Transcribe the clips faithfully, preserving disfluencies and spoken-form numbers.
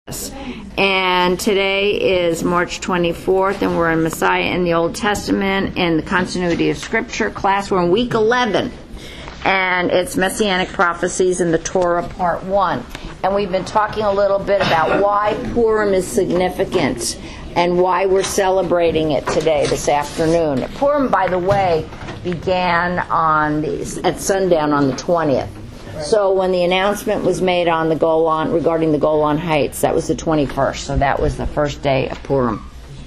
And today is March twenty-fourth, and we're in Messiah in the Old Testament in the Continuity of Scripture class. We're in week eleven, and it's Messianic Prophecies in the Torah, part one. And we've been talking a little bit about why Purim is significant and why we're celebrating it today, this afternoon. Purim, by the way, began on the, at sundown on the twentieth. So when the announcement was made on the Golan, regarding the Golan Heights, that was the twenty-first. So that was the first day of Purim.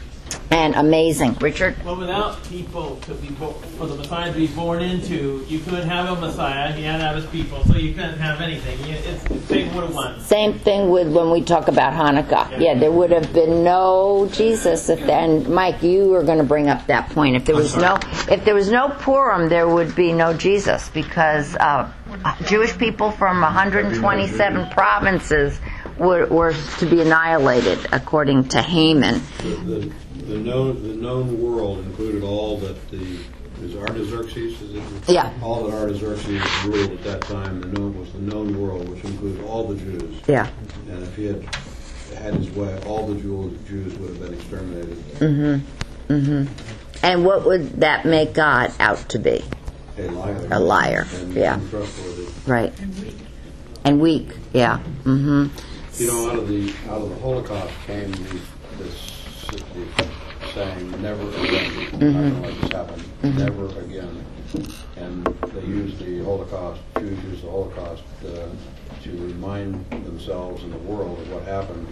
And amazing. Richard? Well, without people to be bo- for the Messiah to be born into, you couldn't have a Messiah. He had to have his people, so you couldn't have anything. You, it's the same would have won. Same thing with when we talk about Hanukkah. Yeah, yeah there would have been no Jesus. If and Mike, you were going to bring up that point. If there was no, if there was no Purim, there would be no Jesus, because uh, Jewish people from one hundred twenty-seven provinces were, were to be annihilated, according to Haman. The, the, known, the known world included all that the is Artaxerxes. Is it? Yeah. All that Artaxerxes ruled at that time. The known was the known world, which included all the Jews. Yeah. And if he had had his way, all the Jews, Jews would have been exterminated. Mm-hmm. Mm-hmm. And what would that make God out to be? A liar. A liar. And yeah. untrustworthy. Right. And weak. And weak. Yeah. Mm-hmm. You know, out of the out of the Holocaust came the, this the saying, "Never again." Mm-hmm. Not going to let this happen. Mm-hmm. Never again. And they used the Holocaust. Jews used the Holocaust uh, to remind themselves and the world of what happened.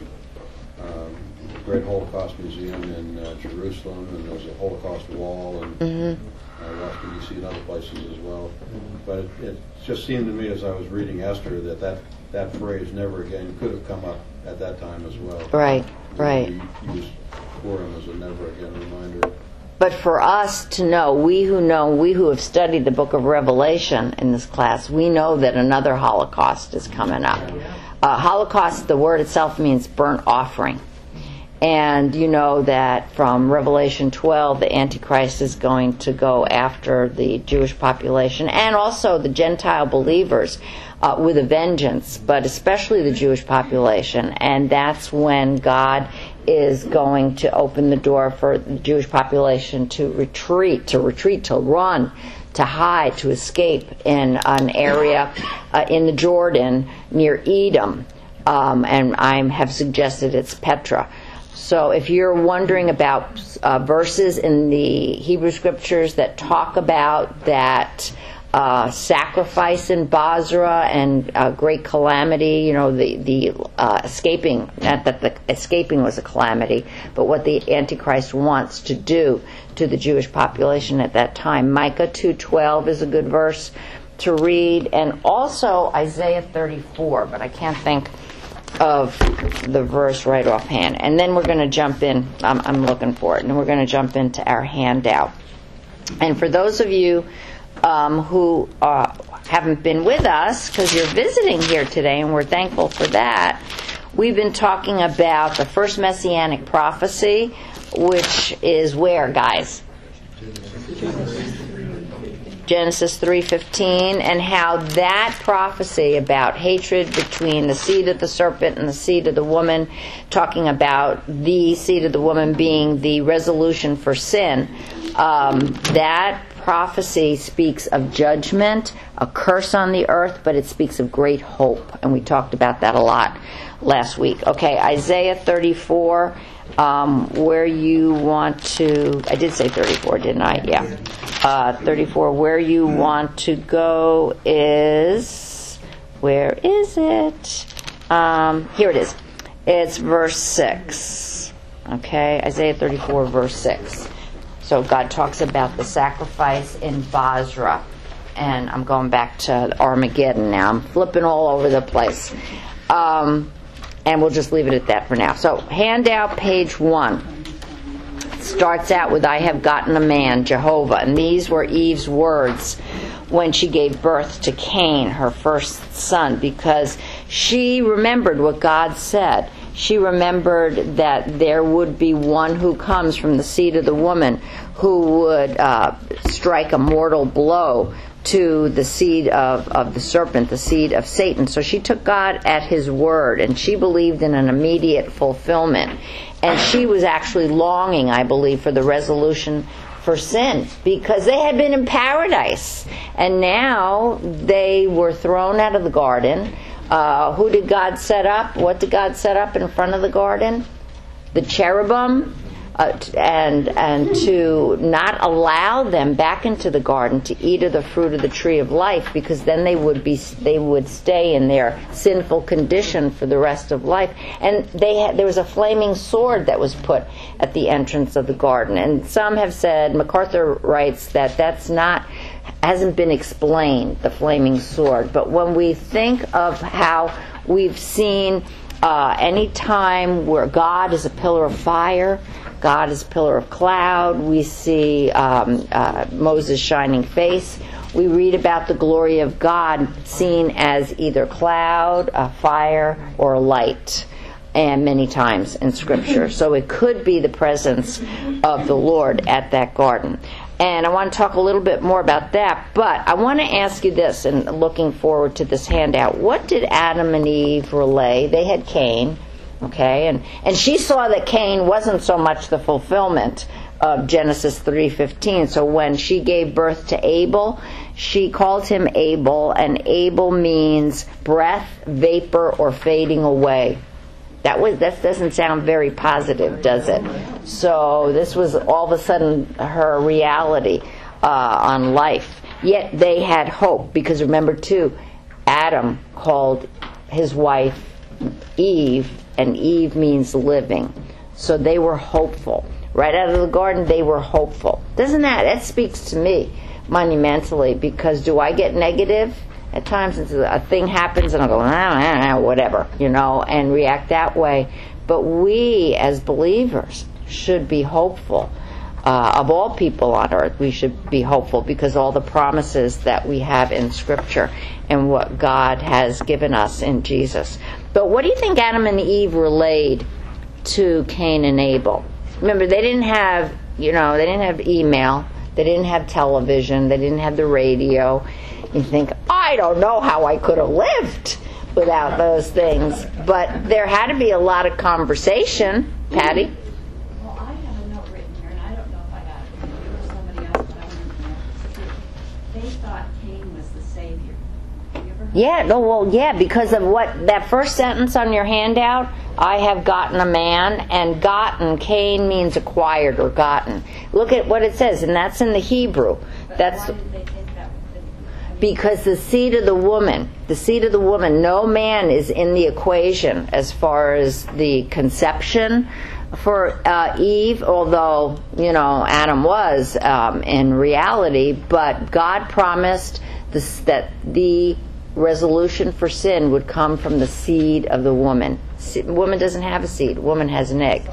Um, the Great Holocaust Museum in uh, Jerusalem, and there's a Holocaust wall, and mm-hmm. uh, Washington D C and other places as well. But it, it just seemed to me, as I was reading Esther, that that, that phrase "never again" could have come up at that time as well. Right, right. We use Purim as a never again reminder. But for us to know, we who know, we who have studied the book of Revelation in this class, we know that another Holocaust is coming up. Uh, Holocaust, the word itself means burnt offering. And you know that from Revelation twelve, the Antichrist is going to go after the Jewish population and also the Gentile believers uh, with a vengeance, but especially the Jewish population. And that's when God is going to open the door for the Jewish population to retreat, to retreat, to run, to hide, to escape in an area uh, in the Jordan near Edom. Um, and I have suggested it's Petra. So if you're wondering about uh, verses in the Hebrew Scriptures that talk about that uh, sacrifice in Basra and uh, great calamity, you know, the, the uh, escaping, not that the escaping was a calamity, but what the Antichrist wants to do to the Jewish population at that time. Micah two twelve is a good verse to read, and also Isaiah thirty-four, but I can't think of the verse right offhand. And then we're going to jump in. I'm, I'm looking for it. And we're going to jump into our handout. And for those of you um, who uh, haven't been with us, because you're visiting here today, and we're thankful for that, we've been talking about the first Messianic prophecy, which is where, guys? Genesis three fifteen, and how that prophecy about hatred between the seed of the serpent and the seed of the woman, talking about the seed of the woman being the resolution for sin, um, that prophecy speaks of judgment, a curse on the earth, but it speaks of great hope, and we talked about that a lot last week. Okay, Isaiah thirty-four, um, where you want to, I did say thirty-four, didn't I? Yeah. Uh, thirty-four, where you want to go is, where is it? Um, here it is. It's verse six. Okay, Isaiah thirty-four, verse six. So God talks about the sacrifice in Basra. And I'm going back to Armageddon now. I'm flipping all over the place. Um, and we'll just leave it at that for now. So, handout page one starts out with, "I have gotten a man, Jehovah." And these were Eve's words when she gave birth to Cain, her first son, because she remembered what God said. She remembered that there would be one who comes from the seed of the woman who would uh, strike a mortal blow to the seed of, of the serpent, the seed of Satan. So she took God at his word, and she believed in an immediate fulfillment. And she was actually longing, I believe, for the resolution for sin, because they had been in paradise. And now they were thrown out of the garden. Uh, who did God set up? What did God set up in front of the garden? The cherubim. Uh, and and to not allow them back into the garden to eat of the fruit of the tree of life, because then they would be they would stay in their sinful condition for the rest of life. And they had, there was a flaming sword that was put at the entrance of the garden. And some have said, MacArthur writes that that's not hasn't been explained, the flaming sword. But when we think of how we've seen uh, any time where God is a pillar of fire, God is a pillar of cloud. We see um, uh, Moses' shining face. We read about the glory of God seen as either cloud, a fire, or a light, and many times in Scripture. So it could be the presence of the Lord at that garden. And I want to talk a little bit more about that, but I want to ask you this, and looking forward to this handout. What did Adam and Eve relay? They had Cain. Okay, and, and she saw that Cain wasn't so much the fulfillment of Genesis three fifteen. So when she gave birth to Abel, she called him Abel, and Abel means breath, vapor, or fading away. That was that doesn't sound very positive, does it? So this was all of a sudden her reality uh, on life. Yet they had hope, because remember too, Adam called his wife Eve, and Eve means living. So they were hopeful. Right out of the garden, they were hopeful. Doesn't that, that speaks to me monumentally, because do I get negative at times? A thing happens and I go, ah, ah, ah, whatever, you know, and react that way. But we, as believers, should be hopeful. Uh, of all people on earth, we should be hopeful, because all the promises that we have in Scripture and what God has given us in Jesus. But what do you think Adam and Eve relayed to Cain and Abel? Remember, they didn't have, you know, they didn't have email, they didn't have television, they didn't have the radio. You think, I don't know how I could have lived without those things. But there had to be a lot of conversation, Patty. Yeah, no, well, yeah, because of what that first sentence on your handout, I have gotten a man, and gotten, Cain means acquired or gotten. Look at what it says, and that's in the Hebrew. That's because the seed of the woman, the seed of the woman, no man is in the equation as far as the conception for uh, Eve, although, you know, Adam was um, in reality, but God promised this, that the resolution for sin would come from the seed of the woman. Woman doesn't have a seed. Woman has an egg.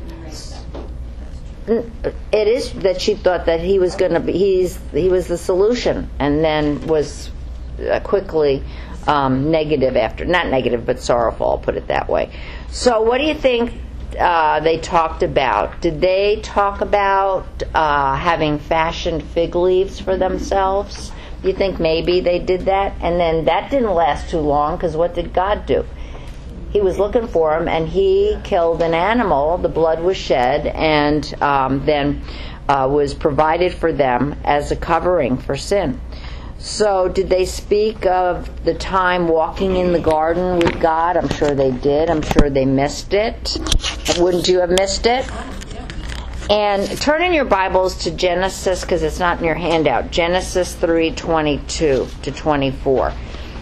It is that she thought that he was going to be. He's he was the solution, and then was uh, quickly um, negative after. Not negative, but sorrowful. I'll put it that way. So, what do you think uh, they talked about? Did they talk about uh, having fashioned fig leaves for themselves? You think maybe they did that? And then that didn't last too long, because what did God do? He was looking for him, and he killed an animal. The blood was shed, and um, then uh, was provided for them as a covering for sin. So did they speak of the time walking in the garden with God? I'm sure they did. I'm sure they missed it. Wouldn't you have missed it? And turn in your Bibles to Genesis, because it's not in your handout. Genesis three twenty-two to twenty-four.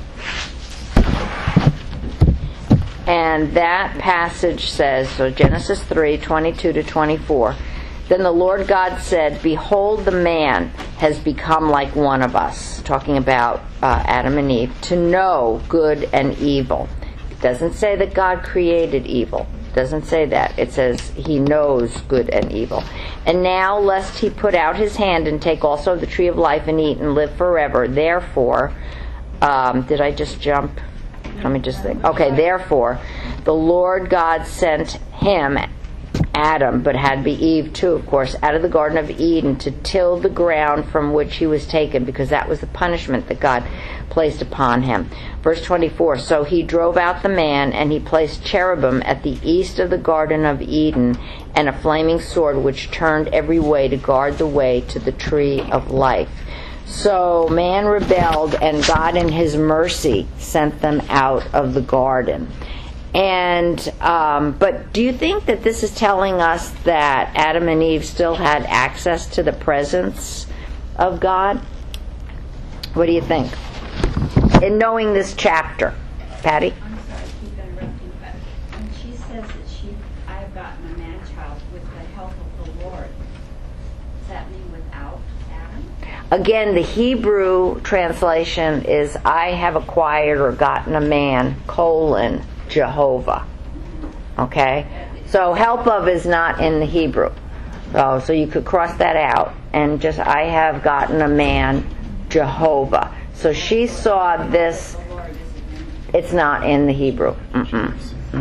And that passage says, so Genesis three twenty-two to twenty-four. Then the Lord God said, "Behold, the man has become like one of us," talking about uh, Adam and Eve, "to know good and evil." It doesn't say that God created evil. It doesn't say that. It says he knows good and evil. "And now, lest he put out his hand and take also the tree of life and eat and live forever. Therefore," um, did I just jump? Let me just think. Okay, therefore, the Lord God sent him, Adam, but had to be Eve too, of course, out of the Garden of Eden to till the ground from which he was taken, because that was the punishment that God placed upon him. Verse twenty-four, so he drove out the man, and he placed cherubim at the east of the Garden of Eden, and a flaming sword which turned every way to guard the way to the tree of life. So man rebelled, and God in his mercy sent them out of the garden. And um, but do you think that this is telling us that Adam and Eve still had access to the presence of God? What do you think? In knowing this chapter, Patty? I'm sorry, I keep interrupting, but when she says that she, I have gotten a man-child with the help of the Lord, does that mean without Adam? Again, the Hebrew translation is, I have acquired or gotten a man, colon, Jehovah. Okay? So help of is not in the Hebrew. So, so you could cross that out and just, I have gotten a man, Jehovah. So she saw this, it's not in the Hebrew. Mm-mm.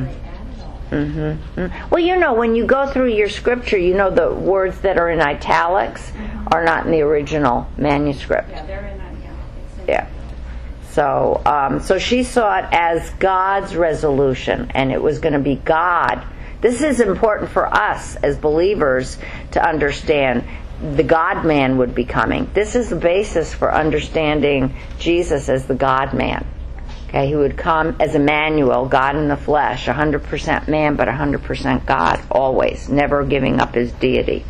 Mm-hmm. Well, you know, when you go through your scripture, you know the words that are in italics are not in the original manuscript. Yeah, they're in, yeah. It's in Yeah. So, um, so she saw it as God's resolution, and it was going to be God. This is important for us as believers to understand. The God-man would be coming. This is the basis for understanding Jesus as the God-man. Okay, he would come as Emmanuel, God in the flesh, one hundred percent man, but one hundred percent God, always, never giving up his deity.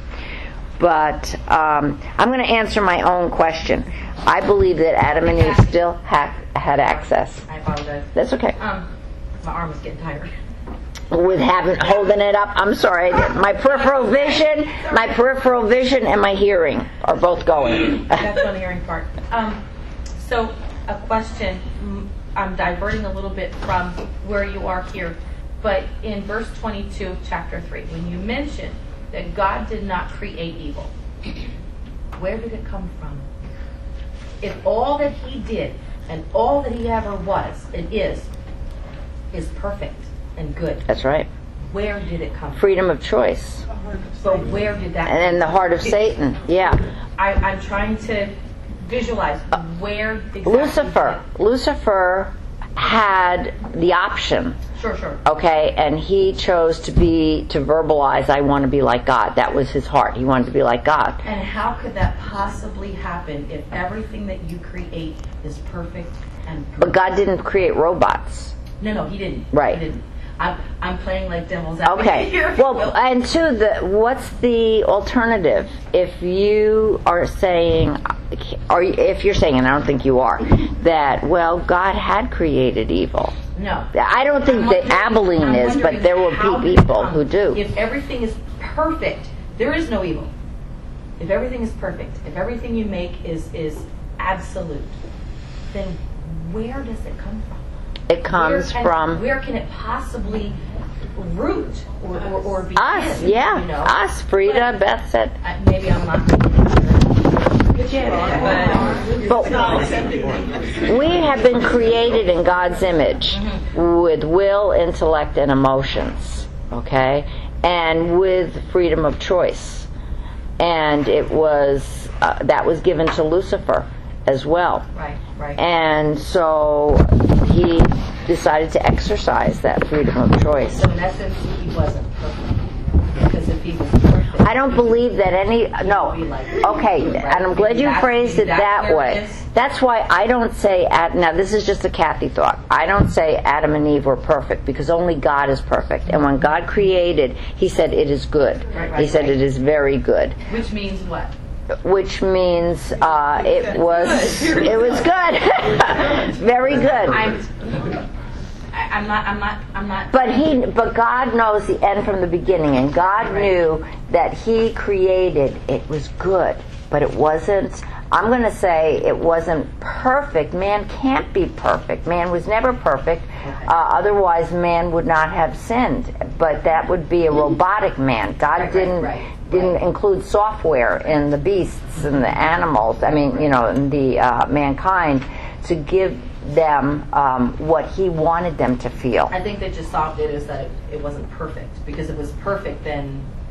But um, I'm going to answer my own question. I believe that Adam and Eve still ha- had access. I apologize. That's okay. Um, my arm was getting tired. With having holding it up, I'm sorry. My peripheral vision, my peripheral vision, and my hearing are both going. That's on the hearing part. Um, so, a question. mm, I'm diverting a little bit from where you are here, but in verse twenty-two, chapter three, when you mention that God did not create evil, where did it come from? If all that He did and all that He ever was and is is perfect and good, That's right. where did it come from? Freedom of choice. So where did that? And in the heart of Satan. Yeah. I, I'm trying to visualize where exactly. Lucifer. Lucifer had the option. Sure, sure. Okay, and he chose to be to verbalize, I want to be like God. That was his heart. He wanted to be like God. And how could that possibly happen if everything that you create is perfect and perfect? But God didn't create robots. No, no, He didn't. Right. He didn't. I'm, I'm playing like devil's advocate Okay. here. Well, and two, the what's the alternative? If you are saying, or if you're saying, and I don't think you are, that well, God had created evil. No. I don't think I'm that wondering- Abilene I'm is, but wondering there will how be did it people come? who do. If everything is perfect, there is no evil. If everything is perfect, if everything you make is is absolute, then where does it come from? It comes where can, from where can it possibly root or, or, or begin? us. Yeah, you know? us. Frida, But- Beth said. Uh, maybe I'm not. But we have been created in God's image with will, intellect, and emotions, okay? And with freedom of choice. And it was, uh, that was given to Lucifer as well. Right, right. And so he decided to exercise that freedom of choice. So in essence, he wasn't perfect. Because if he was perfect, I don't believe that any, no. Okay, and I'm glad you phrased it that way. That's why I don't say, Ad- now this is just a Kathy thought, I don't say Adam and Eve were perfect, because only God is perfect. And when God created, He said it is good. Right, right, He said right. it is very good. which means what? Which means uh, it was it was good, very good. I'm, I- I'm not, I'm not, I'm not. But he, but God knows the end from the beginning, and God knew that He created it was good, but it wasn't. I'm going to say it wasn't perfect. Man can't be perfect. Man was never perfect. Uh, otherwise, man would not have sinned. But that would be a robotic man. God Right, didn't right, right, didn't right. include software in the beasts and the animals. I mean, you know, in the uh, mankind to give them um, what He wanted them to feel. I think that just solved it is that it, it wasn't perfect. Because if it was perfect, then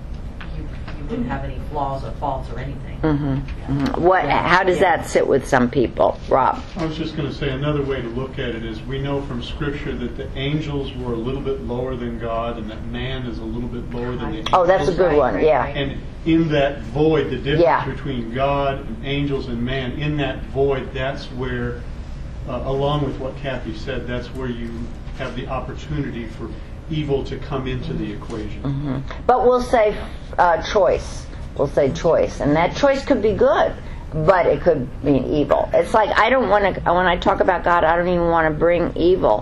you, you wouldn't have any flaws or faults or anything. Mm-hmm. Mm-hmm. What? How does that sit with some people, Rob? I was just going to say another way to look at it is we know from Scripture that the angels were a little bit lower than God, and that man is a little bit lower than the angels. Oh, that's a good one. Yeah. And in that void, the difference Yeah. between God and angels and man, in that void, that's where, uh, along with what Kathy said, that's where you have the opportunity for evil to come into the equation. Mm-hmm. But we'll say uh, choice. We'll say choice, and that choice could be good, but it could mean evil. It's like I don't want to. When I talk about God, I don't even want to bring evil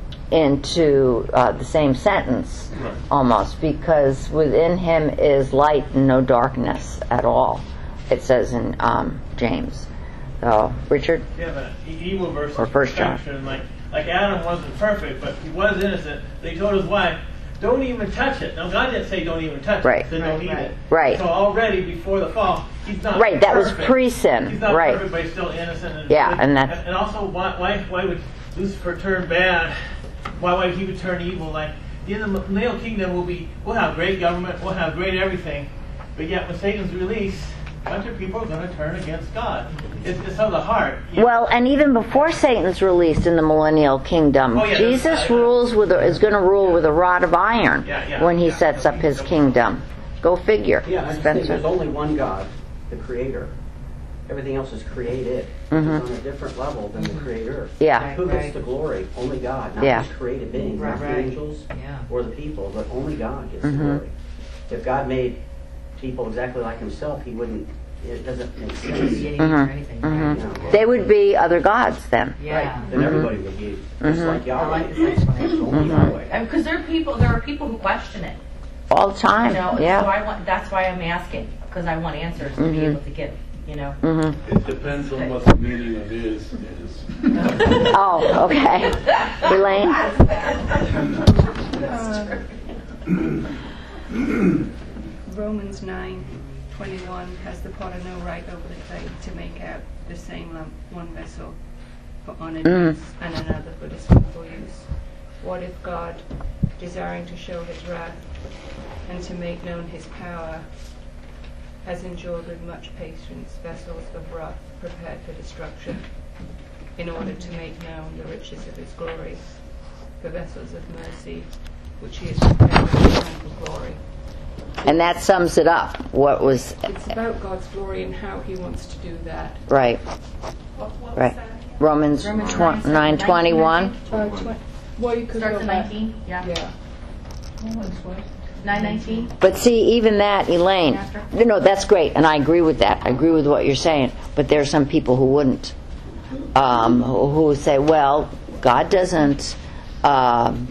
into uh, the same sentence, Right. almost, because within Him is light and no darkness at all. It says in um, James. So, Richard. Yeah, but e- evil versus Or First John. perfection. Like, like Adam wasn't perfect, but he was innocent. So he told his wife, "Don't even touch it." Now God didn't say don't even touch Right. it. He said don't eat Right, it. right. So already before the fall, he's not Right, that was perfect. pre-sin, He's not right. perfect, but he's still innocent. And Yeah, and that's- and, and also why, why why would Lucifer turn bad? Why would he would turn evil? Like in the millennial kingdom, will be we'll have great government, we'll have great everything, but yet when Satan's released, a bunch of people are going to turn against God. It's, it's of the heart. You- Well, and even before Satan's released in the millennial kingdom, Oh, yeah, Jesus that's- rules with a, is going to rule with a rod of iron Yeah, yeah, when He yeah. sets up His kingdom. Go figure, Yeah, I just think Spencer. there's only one God, the Creator. Everything else is created. Mhm. It's on a different level than the Creator. Yeah. Who Right. gets the glory? Only God, not Yeah. His created beings, Right, not the right. angels Yeah. or the people, but only God gets Mhm. the glory. If God made people exactly like Himself, He wouldn't. It doesn't make sense. Creating Mhm. or anything. Mhm. You know, They would be other gods then. Yeah. Right. Then everybody would be just Mhm. like Yahweh. I like this explanation. Only Yahweh. Because there are people, there are people who question it. All the time. You know, so Yeah. I want. That's why I'm asking, because I want answers to be Mhm. able to give. You know. hmm It depends on what the meaning of is is. Oh, okay. Elaine? Romans nine twenty-one has the potter no right over the clay to make out the same lump one vessel for honoured Mm. use and another for deceitful use. What if God, desiring to show His wrath and to make known His power, has endured with much patience vessels of wrath prepared for destruction, in order to make known the riches of His glory, the vessels of mercy, which He has prepared for eternal glory. And that sums it up. What was It's about God's glory and how He wants to do that. right? Right. Romans Romans tw- nine, nine twenty-one. Uh, tw- well, you could Starts go at back. nineteen. Yeah. Yeah. Nine nineteen. But see, even that, Elaine. After? No, that's great, and I agree with that. I agree with what you're saying. But there are some people who wouldn't, um, who who say, "Well, God doesn't." Um,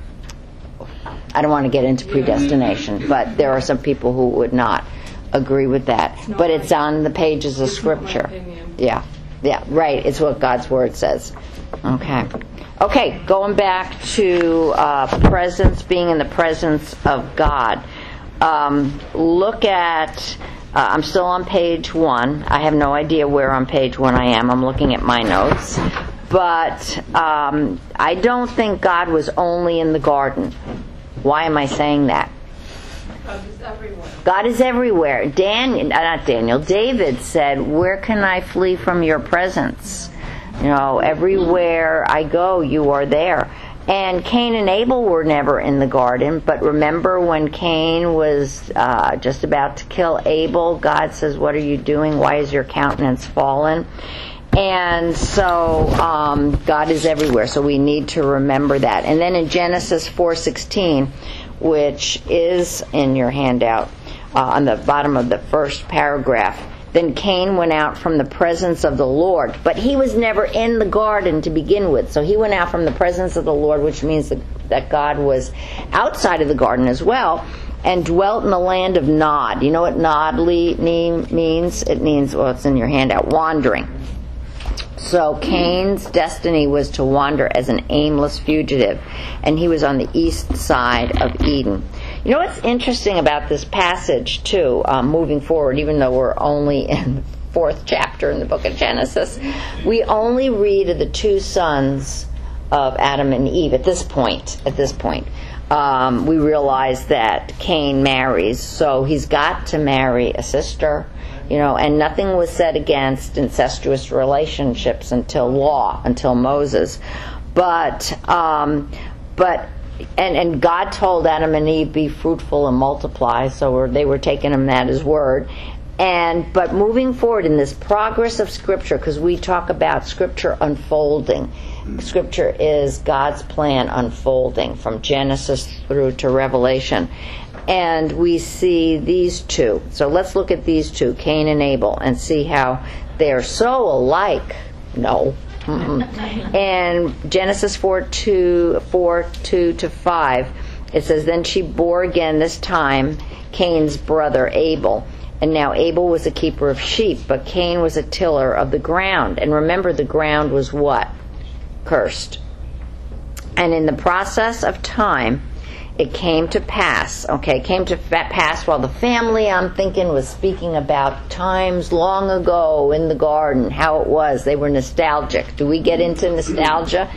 I don't want to get into predestination, but there are some people who would not agree with that. It's not But it's my- on the pages of it's not my Scripture. opinion. Yeah, yeah, right. It's what God's Word says. Okay. Okay, going back to uh, presence, being in the presence of God. Um, look at, uh, I'm still on page one. I have no idea where on page one I am. I'm looking at my notes. But um, I don't think God was only in the garden. Why am I saying that? God is everywhere. God is everywhere. Daniel, not Daniel, David said, "Where can I flee from your presence? You know, everywhere I go, you are there." And Cain and Abel were never in the garden, but remember when Cain was uh, just about to kill Abel, God says, "What are you doing? Why is your countenance fallen?" And so um, God is everywhere, so we need to remember that. And then in Genesis four sixteen, which is in your handout, uh, on the bottom of the first paragraph, then Cain went out from the presence of the Lord. But he was never in the garden to begin with. So he went out from the presence of the Lord, which means that, that God was outside of the garden as well, and dwelt in the land of Nod. You know what Nod means? It means, well, it's in your handout, wandering. So Cain's destiny was to wander as an aimless fugitive, and he was on the east side of Eden. You know what's interesting about this passage, too, um, moving forward, even though we're only in the fourth chapter in the book of Genesis, we only read of the two sons of Adam and Eve at this point. At this point, um, we realize that Cain marries, so he's got to marry a sister, you know, and nothing was said against incestuous relationships until law, until Moses. But, um, but, and, and God told Adam and Eve, be fruitful and multiply, so they were taking him at his word. And, but moving forward in this progress of Scripture, because we talk about Scripture unfolding. Scripture is God's plan unfolding from Genesis through to Revelation. And we see these two. So let's look at these two, Cain and Abel, and see how they're so alike. No. Mm-mm. And Genesis four, two, four, two to five, it says, then she bore again, this time, Cain's brother Abel. And now Abel was a keeper of sheep, but Cain was a tiller of the ground. And remember, the ground was what? Cursed. And in the process of time, it came to pass, okay, it came to pass while the family, I'm thinking, was speaking about times long ago in the garden, how it was. They were nostalgic. Do we get into nostalgia?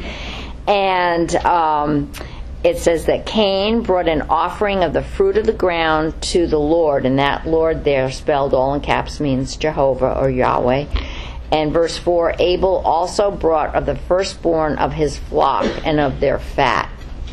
And um, it says that Cain brought an offering of the fruit of the ground to the Lord, and that Lord there, spelled all in caps, means Jehovah or Yahweh. And verse four, Abel also brought of the firstborn of his flock and of their fat.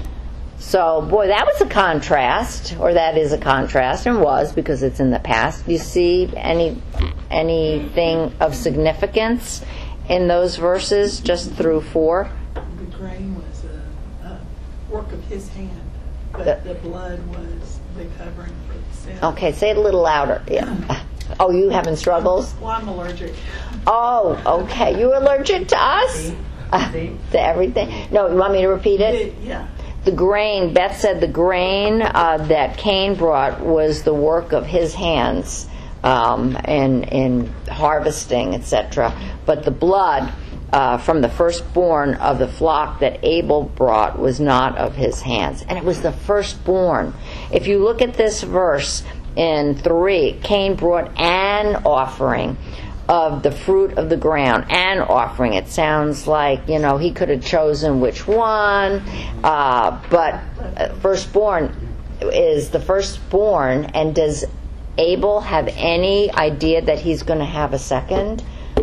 So, boy, that was a contrast, or that is a contrast, and was, because it's in the past. Do you see any anything of significance in those verses, just through four? The grain was a, a work of his hand, but The- the blood was the covering for the sin. Okay, say it a little louder. Yeah. Oh, you having struggles? Well, I'm allergic. Oh, okay. You allergic to us? Uh, to everything? No, you want me to repeat it? It- yeah. The grain, Beth said the grain uh, that Cain brought was the work of his hands um, in, in harvesting, et cetera. But the blood uh, from the firstborn of the flock that Abel brought was not of his hands. And it was the firstborn. If you look at this verse in three, Cain brought an offering of the fruit of the ground, an offering. It sounds like, you know, he could have chosen which one, uh, but uh, firstborn is the firstborn. And does Abel have any idea that he's going to have a second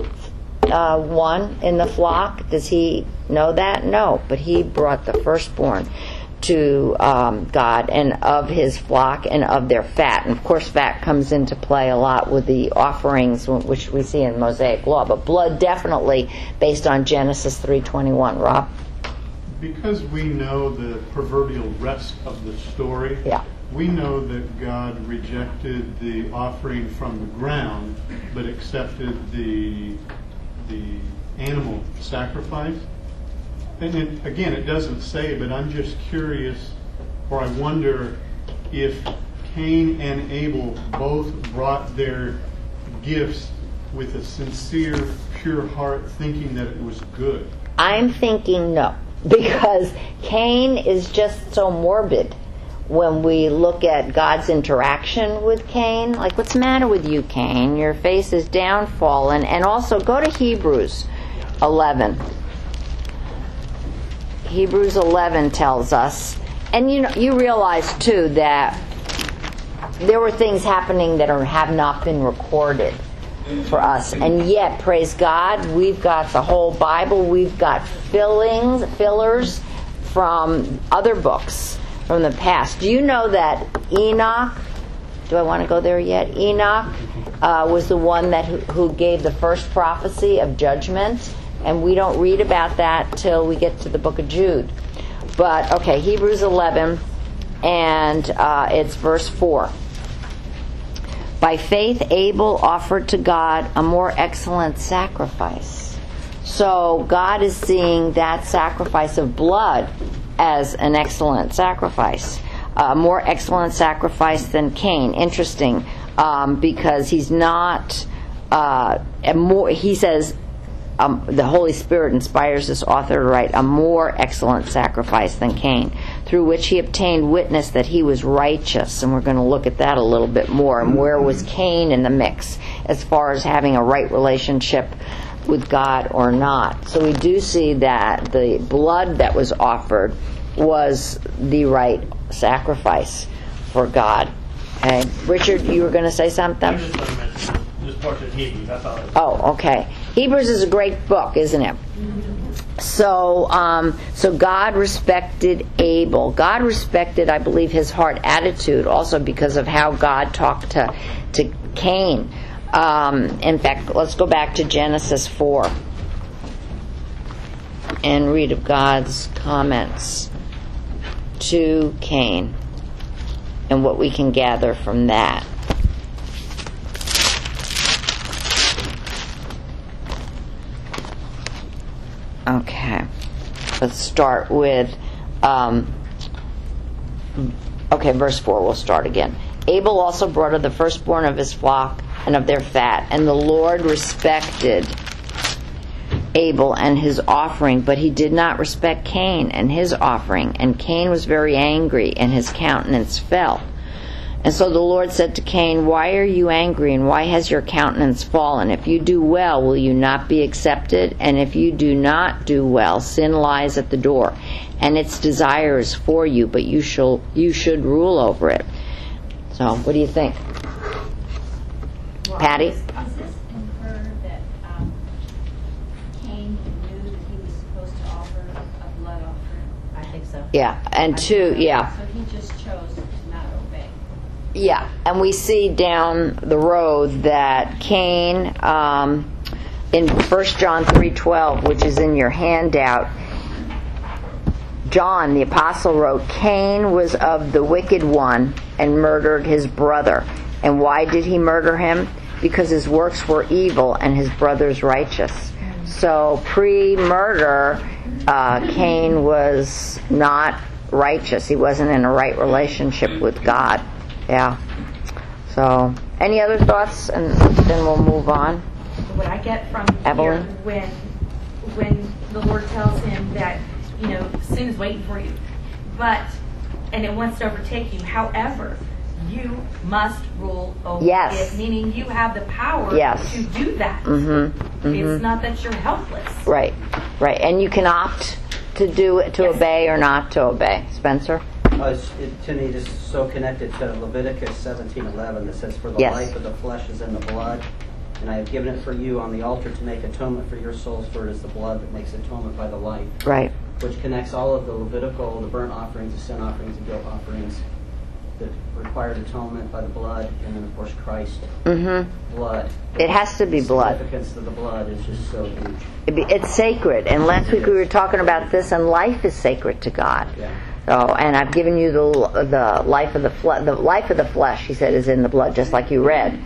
uh, one in the flock? Does he know that? No, but he brought the firstborn to um, God, and of his flock and of their fat. And of course fat comes into play a lot with the offerings which we see in Mosaic law, but blood definitely based on Genesis three twenty-one. Rob? Because we know the proverbial rest of the story, Yeah. we know that God rejected the offering from the ground but accepted the the animal sacrifice. And it, again, it doesn't say, but I'm just curious, or I wonder if Cain and Abel both brought their gifts with a sincere, pure heart, thinking that it was good. I'm thinking no, because Cain is just so morbid when we look at God's interaction with Cain. Like, what's the matter with you, Cain? Your face is downfallen. And also, go to Hebrews eleven. Hebrews eleven tells us, and you know, you realize too that there were things happening that are, have not been recorded for us, and yet, praise God, we've got the whole Bible. We've got fillings, fillers from other books from the past. Do you know that Enoch? Do I want to go there yet? Enoch uh, was the one that who, who gave the first prophecy of judgment. And we don't read about that till we get to the book of Jude. But, okay, Hebrews eleven, and uh, it's verse four. By faith, Abel offered to God a more excellent sacrifice. So God is seeing that sacrifice of blood as an excellent sacrifice. A more excellent sacrifice than Cain. Interesting, um, because he's not, uh, a more, he says, Um, the Holy Spirit inspires this author to write a more excellent sacrifice than Cain, through which he obtained witness that he was righteous. And we're going to look at that a little bit more. And where was Cain in the mix as far as having a right relationship with God or not? So we do see that the blood that was offered was the right sacrifice for God. Okay, Richard, you were going to say something? I'm just going to mention this portrait of Hebrews. That's all. Oh, okay. Hebrews is a great book, isn't it? So, um, so God respected Abel. God respected, I believe, his heart attitude also because of how God talked to to Cain. Um, in fact, let's go back to Genesis four and read of God's comments to Cain and what we can gather from that. Okay, let's start with, um, okay, verse four, we'll start again. Abel also brought of the firstborn of his flock and of their fat, and the Lord respected Abel and his offering, but he did not respect Cain and his offering, and Cain was very angry, and his countenance fell. And so the Lord said to Cain, "Why are you angry, and why has your countenance fallen? If you do well, will you not be accepted? And if you do not do well, sin lies at the door, and its desire is for you, but you shall you should rule over it." So, what do you think, Patty? Does this infer that um, Cain knew that he was supposed to offer a blood offering? I think so. Yeah, and two, yeah. So he just chose to not obey. Yeah, and we see down the road that Cain, um, in First John three twelve, which is in your handout, John the apostle wrote, "Cain was of the wicked one and murdered his brother." And why did he murder him? Because his works were evil and his brother's righteous. So pre-murder, uh, Cain was not righteous. He wasn't in a right relationship with God. Yeah. So, any other thoughts? And then we'll move on. What I get from Evelyn? here when when the Lord tells him that, you know, sin is waiting for you, but and it wants to overtake you. However, you must rule over Yes. it, meaning you have the power Yes. to do that. Mm-hmm. Mm-hmm. It's not that you're helpless. Right. Right. And you can opt to do it, to Yes. obey or not to obey. Spencer? Uh, it's, it, to me, this is so connected to Leviticus seventeen eleven that says, "For the Yes. life of the flesh is in the blood, and I have given it for you on the altar to make atonement for your souls, for it is the blood that makes atonement by the life." Right. Which connects all of the Levitical, the burnt offerings, the sin offerings, the guilt offerings that required atonement by the blood, and then of course Christ Mm-hmm. blood. It has to be The blood. significance of the blood is just so huge. It be- It's sacred. And last week we were talking about this, and life is sacred to God. Yeah. So, and I've given you the the life of the fle- the life of the flesh. He said is in the blood, just like you read,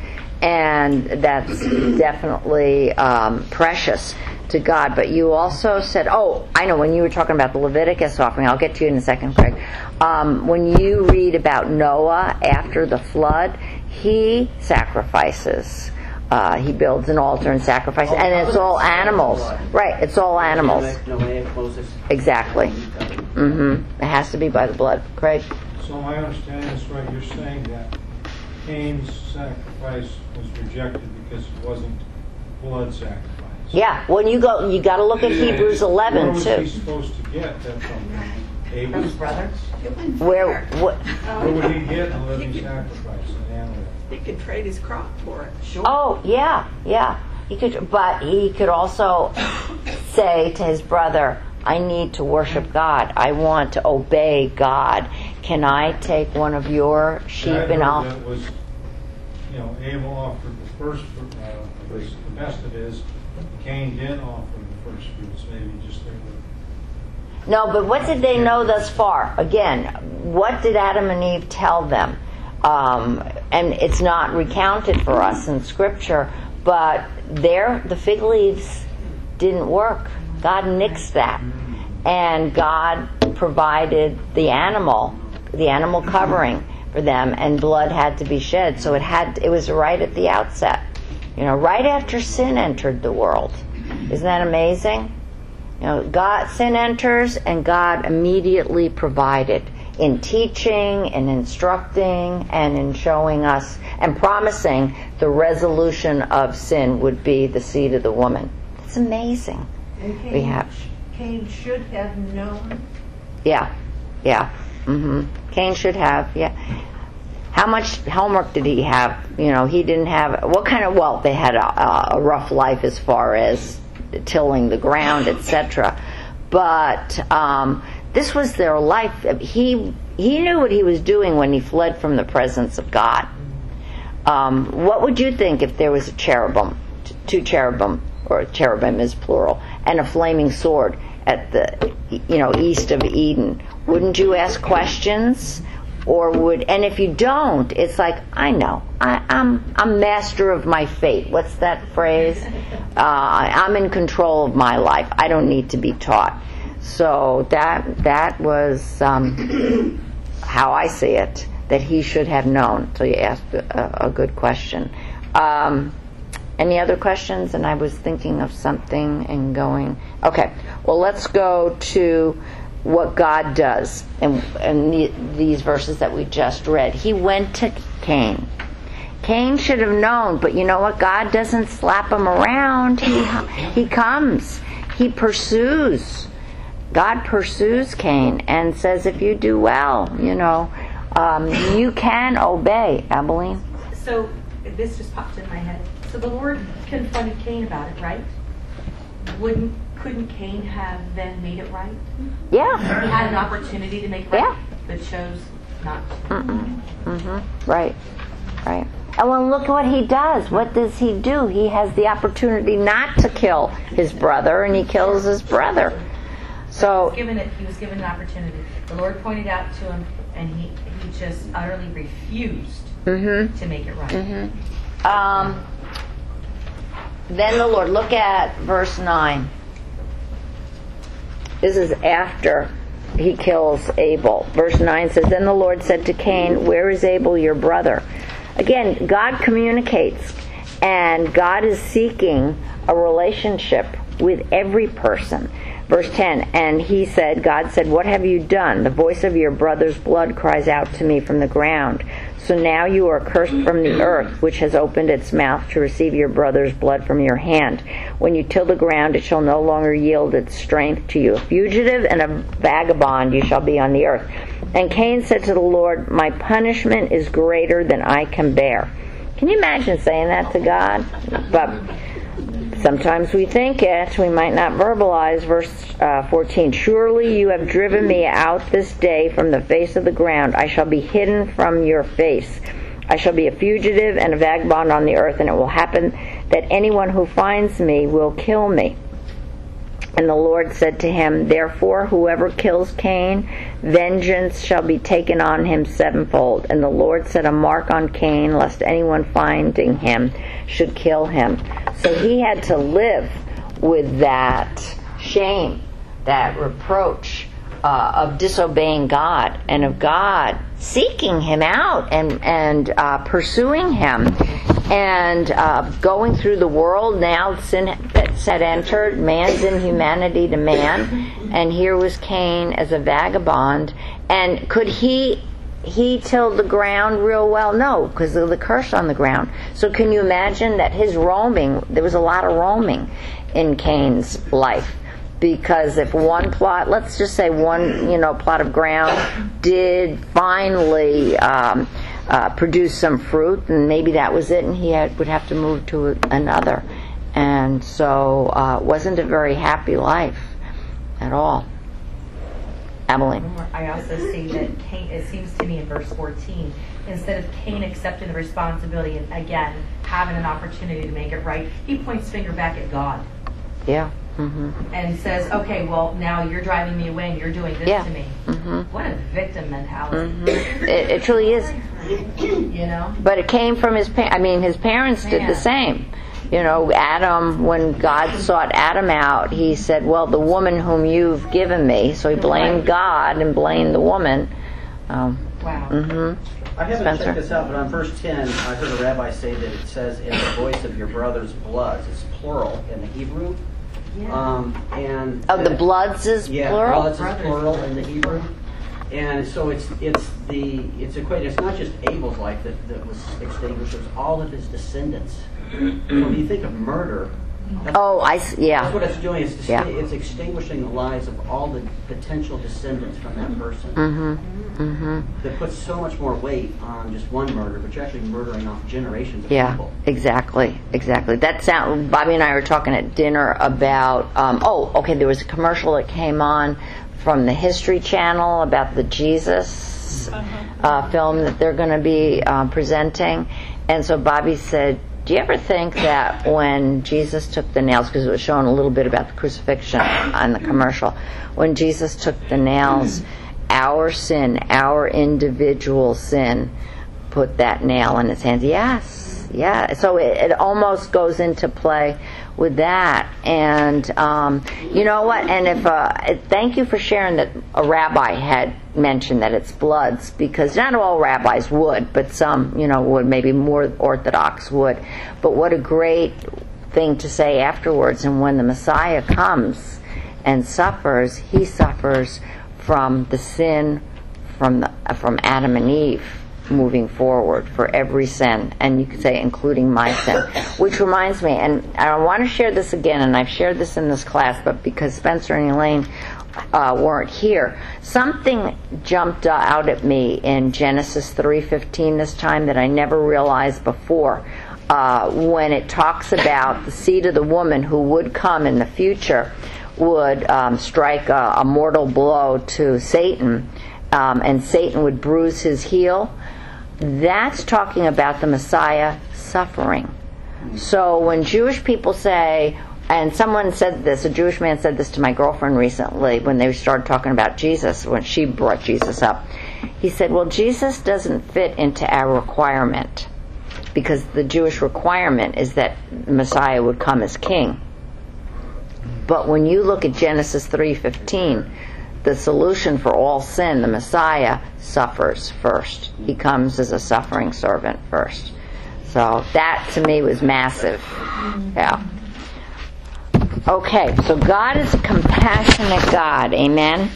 and that's definitely um, precious to God. But you also said, oh, I know when you were talking about the Leviticus offering. I'll get to you in a second, Craig. Um, when you read about Noah after the flood, he sacrifices. Uh, he builds an altar and sacrifices, and it's all animals. Right, it's all animals. Noahic, Moses. Exactly. Mm-hmm. It has to be by the blood. Craig? So I understand this right. You're saying that Cain's sacrifice was rejected because it wasn't blood sacrifice. Yeah. When you go, you got to look at Hebrews eleven Where was he too. supposed to get that from? Abel's brother? Where? What? Where would he get a living sacrifice, an animal? He could trade his crop for it. Sure. Oh, yeah, yeah. He could, but he could also say to his brother, "I need to worship God. I want to obey God. Can I take one of your sheep I and heard I'll?" that was, you know, Abel offered the first, uh, was the best of his. Cain didn't offer the first fruits. Maybe just they were. No, but what did they know thus far? Again, what did Adam and Eve tell them? Um, and it's not recounted for us in Scripture, but there, the fig leaves didn't work. God nixed that. And God provided the animal, the animal covering for them, and blood had to be shed. So it had, it was right at the outset. You know, right after sin entered the world. Isn't that amazing? You know, God, sin enters, and God immediately provided in teaching and instructing and in showing us and promising the resolution of sin would be the seed of the woman. It's amazing. And Cain, We have. Cain should have known. Yeah, yeah. Mm-hmm. Cain should have, yeah. How much homework did he have? You know, he didn't have, what kind of, well, they had a, a rough life as far as tilling the ground, et cetera. But um, this was their life. He he knew what he was doing when he fled from the presence of God. Um, what would you think if there was a cherubim, two cherubim, or cherubim is plural, and a flaming sword at the, you know, east of Eden? Wouldn't you ask questions? Or would, and if you don't, it's like, I know, I, I'm I'm master of my fate. What's that phrase? Uh, I'm in control of my life. I don't need to be taught. So that that was um, how I see it, that he should have known. So you asked a, a good question. Um, any other questions? And I was thinking of something and going, okay, well, let's go to what God does in, in the, these verses that we just read. He went to Cain. Cain should have known, but you know what? God doesn't slap him around. He he comes. He pursues. God pursues Cain and says, if you do well, you know, um, you can obey. Abilene? So this just popped in my head. So the Lord confronted Cain about it, right? Wouldn't couldn't Cain have then made it right? Yeah. He had an opportunity to make it right, Yeah. but chose not to. Mm-mm. Mm-hmm. Right. Right. And well, look what he does. What does he do? He has the opportunity not to kill his brother, and he kills his brother. So He was given it. He was given an opportunity. The Lord pointed out to him, and he he just utterly refused mm-hmm. to make it right. Mm-hmm. Um, then the Lord, look at verse nine. This is after he kills Abel. Verse nine says, then the Lord said to Cain, where is Abel your brother? Again, God communicates, and God is seeking a relationship with every person. Verse ten, and he said, God said, what have you done? The voice of your brother's blood cries out to me from the ground. So now you are cursed from the earth, which has opened its mouth to receive your brother's blood from your hand. When you till the ground, it shall no longer yield its strength to you. A fugitive and a vagabond you shall be on the earth. And Cain said to the Lord, my punishment is greater than I can bear. Can you imagine saying that to God? But sometimes we think it. We might not verbalize. Verse uh, fourteen, surely you have driven me out this day from the face of the ground. I shall be hidden from your face. I shall be a fugitive and a vagabond on the earth, and it will happen that anyone who finds me will kill me. And the Lord said to him, therefore, whoever kills Cain, vengeance shall be taken on him sevenfold. And the Lord set a mark on Cain, lest anyone finding him should kill him. So he had to live with that shame, that reproach uh, of disobeying God, and of God seeking him out and, and uh, pursuing him. And uh, going through the world, now sin had entered, man's inhumanity to man, and here was Cain as a vagabond. And could he he tilled the ground real well? No, because of the curse on the ground. So can you imagine that his roaming, there was a lot of roaming in Cain's life. Because if one plot, let's just say one, you know, plot of ground did finally um, uh, produce some fruit, and maybe that was it, and he had, would have to move to another. And so uh, wasn't a very happy life at all. Abilene. I also see that Cain, it seems to me in verse fourteen, instead of Cain accepting the responsibility and again having an opportunity to make it right, he points finger back at God. Yeah. Mm-hmm. And says, okay, well, now you're driving me away and you're doing this yeah. to me. Mm-hmm. What a victim mentality. Mm-hmm. It, it truly is. You know? But it came from his parents. I mean, his parents did the same. You know, Adam, when God sought Adam out, he said, well, the woman whom you've given me. So he blamed God and blamed the woman. Um, wow. Mm-hmm. I haven't Spencer? checked this out, but on verse ten, I heard a rabbi say that it says, in the voice of your brother's blood. It's plural in the Hebrew. Yeah. Um, and Oh, the bloods is yeah, plural? bloods is plural in the Hebrew. And so it's it's the it's equated. It's not just Abel's life that, that was extinguished. It was all of his descendants. So when you think of murder, Oh, I s- yeah. That's what it's doing. It's, Yeah. it's extinguishing the lives of all the potential descendants from that person. Mm-hmm. Mm-hmm. That puts so much more weight on just one murder, but you're actually murdering off generations of Yeah, people. exactly, exactly. That sound. Bobby and I were talking at dinner about. Um, oh, okay. There was a commercial that came on from the History Channel about the Jesus uh, film that they're going to be uh, presenting, and so Bobby said, do you ever think that when Jesus took the nails, because it was showing a little bit about the crucifixion on the commercial, when Jesus took the nails, our sin, our individual sin, put that nail in his hands? Yes, yeah. So it, it almost goes into play with that. And um, you know what? And if uh, thank you for sharing that a rabbi had mentioned that it's bloods, because not all rabbis would, but some, you know, would, maybe more Orthodox would. But what a great thing to say afterwards. And when the Messiah comes and suffers, he suffers from the sin from the, from Adam and Eve moving forward, for every sin, and you could say including my sin. Which reminds me, and I want to share this again, and I've shared this in this class, but because Spencer and Elaine uh, weren't here, something jumped uh, out at me in Genesis three fifteen this time that I never realized before, uh, when it talks about the seed of the woman who would come in the future would um, strike a, a mortal blow to Satan, um, and Satan would bruise his heel. That's talking about the Messiah suffering. So when Jewish people say, and someone said this, a Jewish man said this to my girlfriend recently when they started talking about Jesus, when she brought Jesus up. He said, well, Jesus doesn't fit into our requirement, because the Jewish requirement is that the Messiah would come as king. But when you look at Genesis three fifteen, the solution for all sin, the Messiah suffers first. He comes as a suffering servant first. So that to me was massive. Yeah. Okay, so God is a compassionate God. Amen.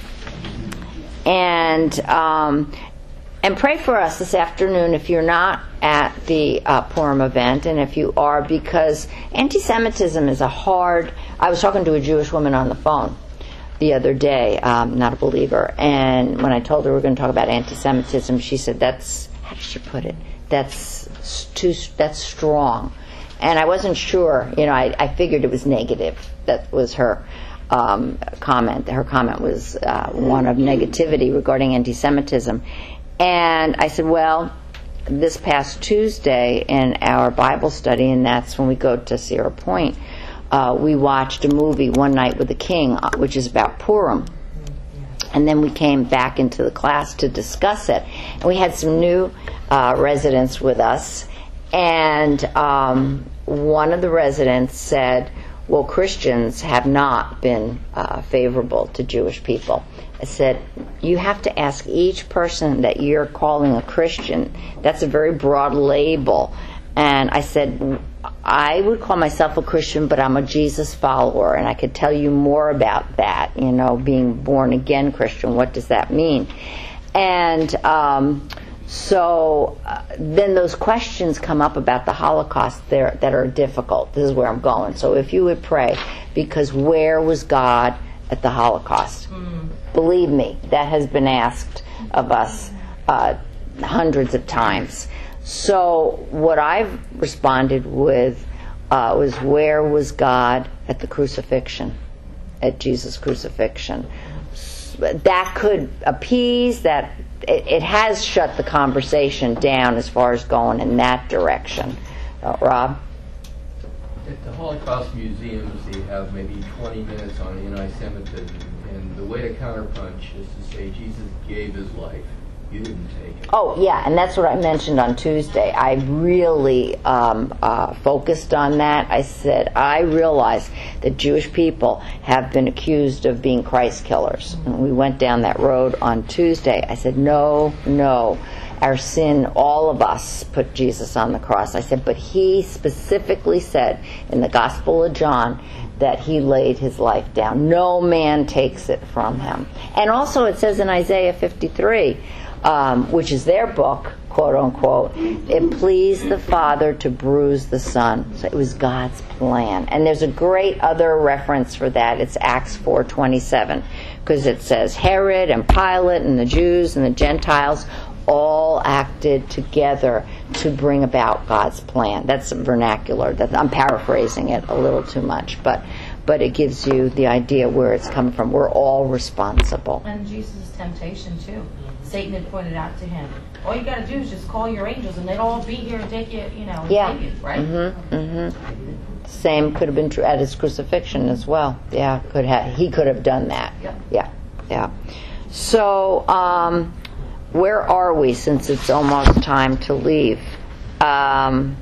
And um, and pray for us this afternoon if you're not at the uh, Purim event, and if you are, because anti-Semitism is a hard... I was talking to a Jewish woman on the phone the other day, um, not a believer, and when I told her we were going to talk about anti-Semitism, she said, that's, how did she put it, that's too, that's strong. And I wasn't sure, you know, I, I figured it was negative. That was her um, comment. Her comment was uh, one of negativity regarding anti-Semitism. And I said, well, this past Tuesday in our Bible study, and that's when we go to Sierra Point, Uh, we watched a movie, One Night with the King, which is about Purim. And then we came back into the class to discuss it. And we had some new uh, residents with us. And um, one of the residents said, well, Christians have not been uh, favorable to Jewish people. I said, you have to ask each person that you're calling a Christian. That's a very broad label. And I said, I would call myself a Christian, but I'm a Jesus follower, and I could tell you more about that, you know, being born again Christian. What does that mean? And um, so uh, then those questions come up about the Holocaust there that are difficult. This is where I'm going. So if you would pray, because where was God at the Holocaust? Mm. Believe me, that has been asked of us uh, hundreds of times. So what I've responded with uh, was, where was God at the crucifixion, at Jesus' crucifixion? That could appease, that it, it has shut the conversation down as far as going in that direction. Uh, Rob? At the Holocaust museums, they have maybe twenty minutes on anti-Semitism, and the way to counterpunch is to say Jesus gave his life. You didn't take it. Oh, yeah, and that's what I mentioned on Tuesday. I really um, uh, focused on that. I said, I realize that Jewish people have been accused of being Christ killers. And we went down that road on Tuesday. I said, no, no. Our sin, all of us put Jesus on the cross. I said, but he specifically said in the Gospel of John that he laid his life down. No man takes it from him. And also it says in Isaiah fifty-three, um, which is their book, quote unquote, it pleased the Father to bruise the Son. So it was God's plan. And there's a great other reference for that. It's Acts four twenty-seven, because it says Herod and Pilate and the Jews and the Gentiles all acted together to bring about God's plan. That's vernacular. That, I'm paraphrasing it a little too much, but but it gives you the idea where it's coming from. We're all responsible. And Jesus' temptation too. Satan had pointed out to him, all you got to do is just call your angels, and they'd all be here and take you, you know, and Yeah. take you, right? Mm-hmm. Mm-hmm. Same could have been true at his crucifixion as well. Yeah, could have. He could have done that. Yep. Yeah. Yeah. So, um, where are we? Since it's almost time to leave. Um,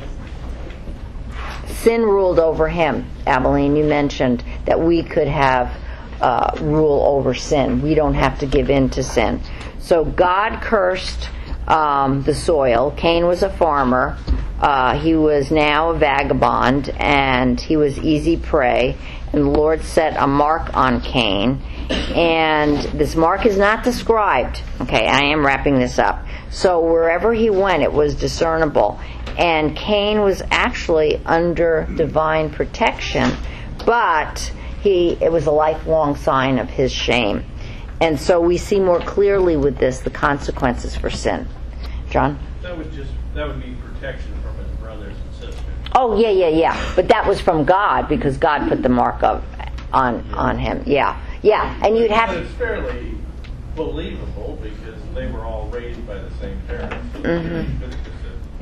sin ruled over him. Abilene, you mentioned that we could have uh, rule over sin. We don't have to give in to sin. So God cursed um, the soil. Cain was a farmer. Uh, he was now a vagabond, and he was easy prey. And the Lord set a mark on Cain. And this mark is not described. Okay, I am wrapping this up. So wherever he went, it was discernible. And Cain was actually under divine protection, but he it was a lifelong sign of his shame. And so we see more clearly with this the consequences for sin. John? That would just, that would be protection from his brothers and sisters. Oh, yeah, yeah, yeah. But that was from God, because God put the mark of on on him. Yeah, yeah. And you'd have... But it's fairly believable because they were all raised by the same parents. So Mm-hmm. it's just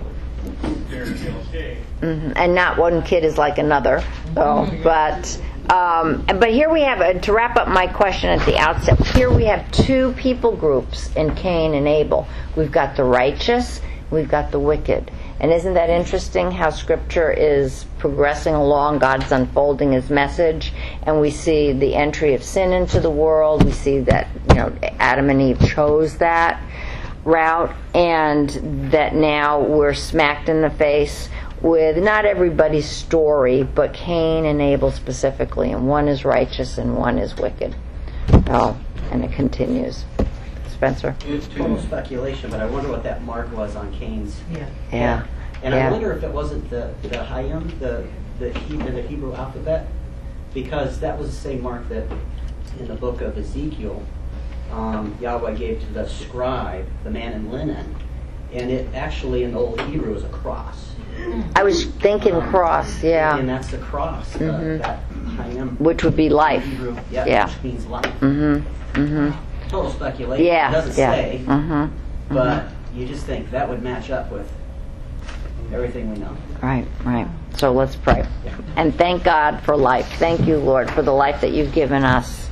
a fairy tale king. Mm-hmm. And not one kid is like another. So, but um, but here we have, uh, to wrap up my question at the outset, here we have two people groups in Cain and Abel. We've got the righteous, we've got the wicked. And isn't that interesting how Scripture is progressing along? God's unfolding His message, and we see the entry of sin into the world. We see that, you know, Adam and Eve chose that route, and that now we're smacked in the face with not everybody's story, but Cain and Abel specifically, and one is righteous and one is wicked. Oh, and it continues. Spencer? It's total speculation, but I wonder what that mark was on Cain's. Yeah. Yeah. And yeah. I wonder if it wasn't the the Hayim, the the Hebrew, the Hebrew alphabet, because that was the same mark that in the book of Ezekiel, um, Yahweh gave to the scribe, the man in linen, and it actually in the old Hebrew is a cross. I was thinking Um, cross, yeah. And that's the cross, uh, Mhm. that Hayim. Which would be life. Hebrew, yeah, Yeah. which means life. Mm-hmm. Mm-hmm. Total speculation. Yeah. It doesn't yeah. say, Mm-hmm. but you just think that would match up with everything we know. Right, right. So let's pray. And thank God for life. Thank you, Lord, for the life that you've given us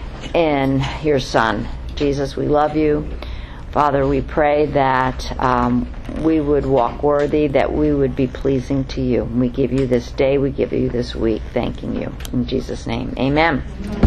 in your Son. Jesus, we love you. Father, we pray that um, we would walk worthy, that we would be pleasing to you. We give you this day, we give you this week, thanking you. In Jesus' name, amen.